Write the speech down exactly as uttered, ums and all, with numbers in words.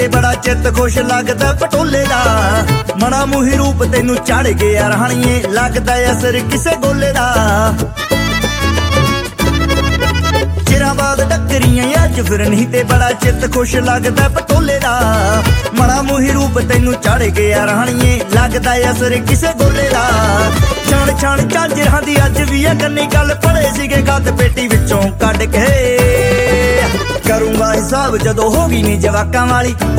बड़ा चित खुश लगदा पटोले दा मना मूही रूप तैनू चढ़ गया राणीए लगदा असर किसे गोले दा चिरां बाद टक्करियां अज फिर नहीं ते बड़ा चित खुश लगदा पटोले दा मना मूही रूप तैनू चढ़ गया राणीए लगदा असर किसे गोले दा छण छण झांजरां दी अज भी है कन्नी गल पड़े सीगे गद पेटी विचों कढ के करूंगा हिसाब जदों होगी नी जवाकां वाली